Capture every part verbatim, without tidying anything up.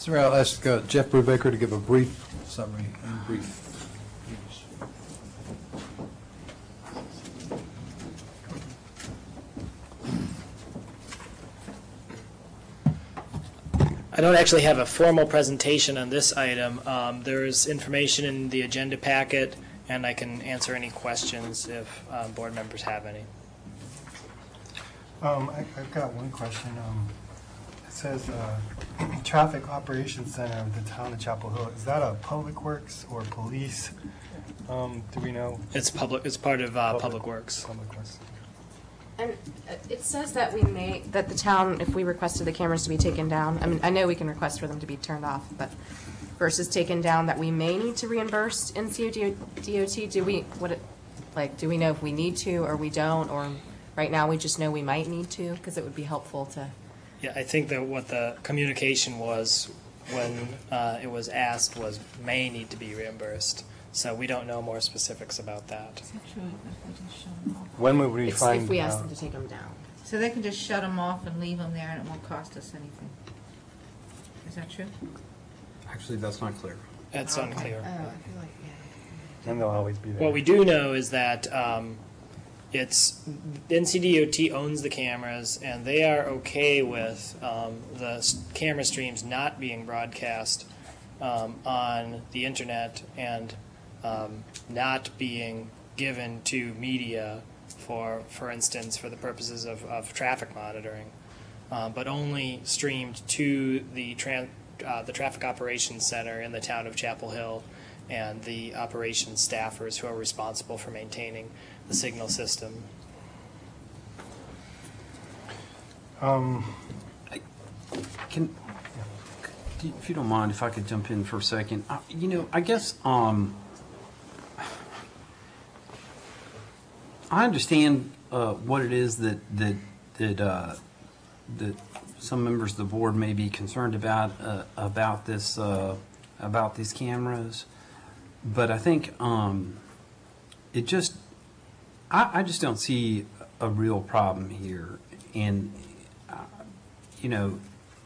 Mister Mayor, I'll ask uh, Jeff Brubaker to give a brief summary and brief. I don't actually have a formal presentation on this item. Um, there is information in the agenda packet, and I can answer any questions if um, board members have any. Um, I, I've got one question. Um, it says uh, Traffic Operations Center of the town of Chapel Hill. Is that a public works or police? Um, do we know? It's public. It's part of uh, public, public Works. Public Works. And it says that we may, that the town, if we requested the cameras to be taken down, I mean, I know we can request for them to be turned off, but versus taken down, that we may need to reimburse N C O D O T. Do we, what, it, like, do we know if we need to or we don't, or right now we just know we might need to? Because it would be helpful to. Yeah, I think that what the communication was when uh, it was asked was may need to be reimbursed. So we don't know more specifics about that. When would we It's find if we ask out? them to take them down. So they can just shut them off and leave them there and it won't cost us anything. Is that true? Actually, that's not clear. It's Okay. unclear. Oh, I feel like, yeah. Then they'll always be there. What we do know is that um, it's N C D O T owns the cameras, and they are okay with um, the s- camera streams not being broadcast um, on the internet and um, not being given to media for, for instance, for the purposes of, of traffic monitoring, uh, but only streamed to the tran- uh, the Traffic Operations Center in the town of Chapel Hill and the operations staffers who are responsible for maintaining the signal system. Um, Can, if you don't mind, if I could jump in for a second, I, you know, I guess um, I understand uh, what it is that that that uh, that some members of the board may be concerned about uh, about this uh, about these cameras, but I think um, it just I, I just don't see a real problem here, and uh, you know,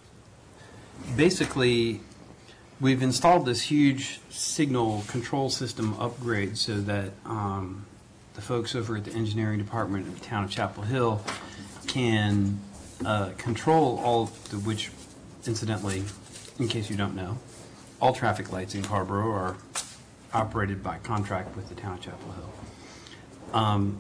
basically we've installed this huge signal control system upgrade so that um, the folks over at the engineering department of the town of Chapel Hill can uh, control all the, which incidentally, in case you don't know, all traffic lights in Carrboro are operated by contract with the town of Chapel Hill. Um,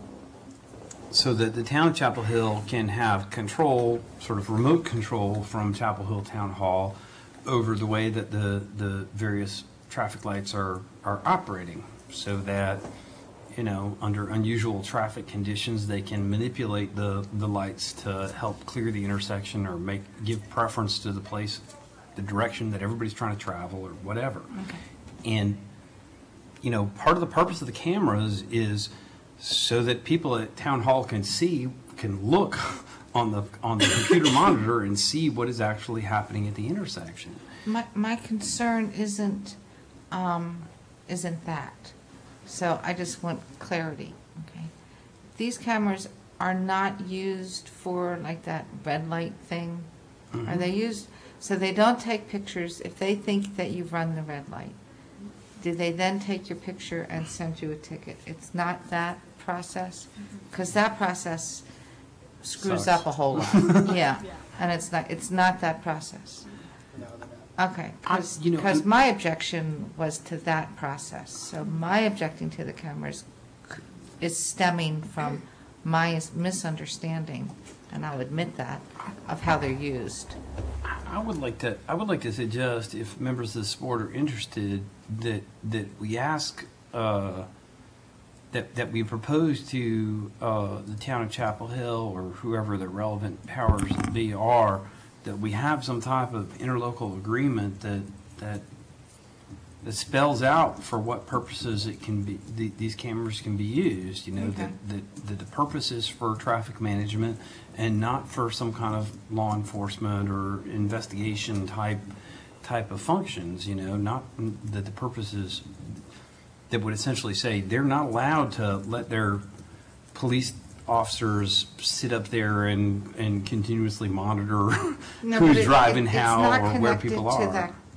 so that the town of Chapel Hill can have control, sort of remote control from Chapel Hill Town Hall over the way that the, the various traffic lights are, are operating, so that, you know, under unusual traffic conditions, they can manipulate the, the lights to help clear the intersection or make give preference to the place, the direction that everybody's trying to travel or whatever. Okay. And, you know, part of the purpose of the cameras is so that people at town hall can see, can look on the on the computer monitor and see what is actually happening at the intersection. My, my concern isn't, um, isn't that. So I just want clarity, okay? These cameras are not used for like that red light thing? Mm-hmm. Are they used, so they don't take pictures if they think that you've run the red light? Do they then take your picture and send you a ticket? It's not that process? Because that process screws Sucks. up a whole lot. Yeah, and it's not, it's not that process. Okay, I- you know, because and- my objection was to that process. So my objecting to the cameras c- is stemming from my misunderstanding, and I'll admit that, of how they're used. I would like to. I would like to suggest, if members of this board are interested, that that we ask uh, that that we propose to uh, the town of Chapel Hill or whoever the relevant powers that be are, that we have some type of interlocal agreement that that that spells out for what purposes it can be. The, these cameras can be used. You know, Okay. that, that that the purpose is for traffic management and not for some kind of law enforcement or investigation type type of functions. You know, not that the purpose is that would essentially say they're not allowed to let their police officers sit up there and, and continuously monitor No, who's but it- driving it- how or where people It's are. not connected to that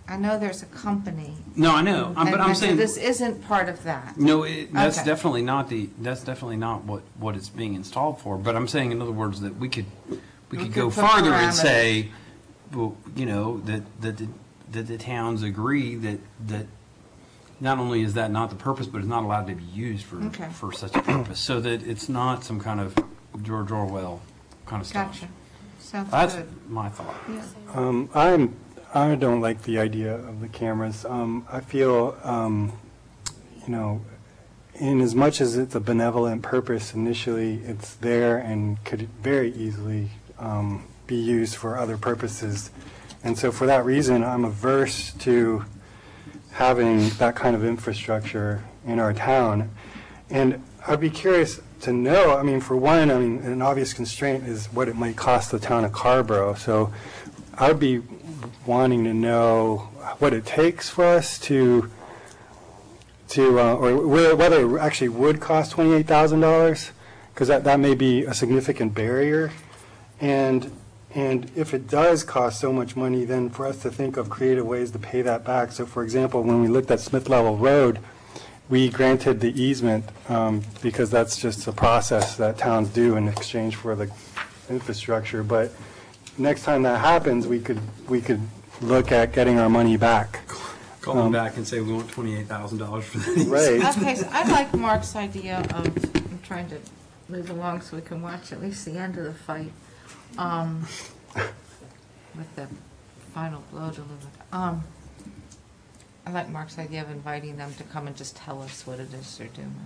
I know there's a company. No, I know, I'm- but and- I'm and so saying. this isn't part of that. No, it, that's Okay. definitely not the, that's definitely not what, what it's being installed for. But I'm saying, in other words, that we could, we We could could go put further and parameters. say, well, you know, that, that, the- that the towns agree that, that not only is that not the purpose, but it's not allowed to be used for, Okay. for such a purpose. So that it's not some kind of George Orwell kind of stuff. Gotcha. Sounds That's good. my thought. Yeah. Um, I'm, I don't like the idea of the cameras. Um, I feel, um, you know, in as much as it's a benevolent purpose initially, it's there and could very easily um, be used for other purposes. And so for that reason, I'm averse to having that kind of infrastructure in our town. And I'd be curious to know, I mean, for one, I mean, an obvious constraint is what it might cost the town of Carrboro. So I'd be wanting to know what it takes for us to, to, uh, or whe- whether it actually would cost twenty-eight thousand dollars, because that, that may be a significant barrier. And, and if it does cost so much money, then for us to think of creative ways to pay that back. So for example, when we looked at Smith Level Road, we granted the easement um, because that's just a process that towns do in exchange for the infrastructure. But next time that happens, we could, we could look at getting our money back. Call them Um, back and say, we want twenty-eight thousand dollars for these. Right. Okay, so I like Mark's idea of, I'm trying to move along so we can watch at least the end of the fight, um, with the final blow delivered. Um, I like Mark's idea of inviting them to come and just tell us what it is they're doing.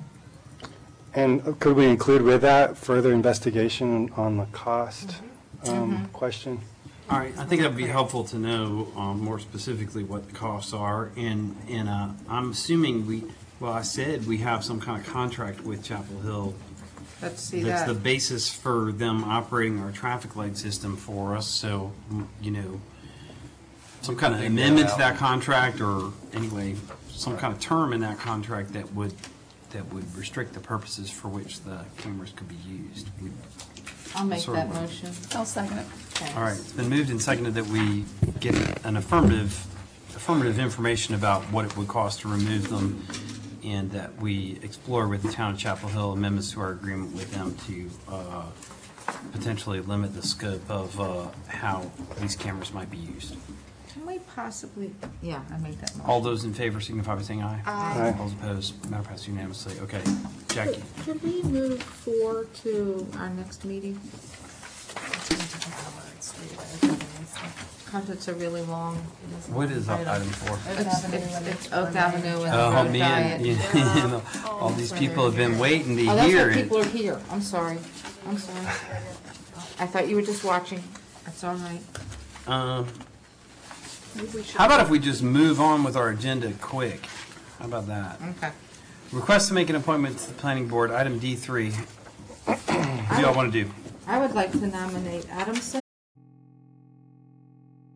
And could we include with that further investigation on the cost um, question? All right, I think that'd be helpful to know um, more specifically what the costs are, and, and uh, I'm assuming we, well, I said we have some kind of contract with Chapel Hill. Let's see That's that. the basis for them operating our traffic light system for us, so, mm, you know, some kind of amendment to that contract, or anyway, some kind of term in that contract that would, that would restrict the purposes for which the cameras could be used. We- I'll make sort that of- motion. I'll second it. All right, it's been moved and seconded that we get an affirmative, affirmative information about what it would cost to remove them, and that we explore with the town of Chapel Hill amendments to our agreement with them to uh, potentially limit the scope of uh, how these cameras might be used. Can we possibly, yeah, I made that motion. All those in favor signify by saying aye. Aye. All those opposed, matter passed unanimously. Okay, Jackie. Could we move four to our next meeting? Because it's a really long. What is up item four? It's, it's it's Oak Avenue and Oh, Road man, Diet. you know, all these people have been waiting to Oh, that's hear why it. people are here. I'm sorry. I'm sorry. I thought you were just watching. That's all right. Um, How about if we just move on with our agenda quick? How about that? Okay. Request to make an appointment to the planning board, item D three. What do y'all want to do? I would like to nominate Adam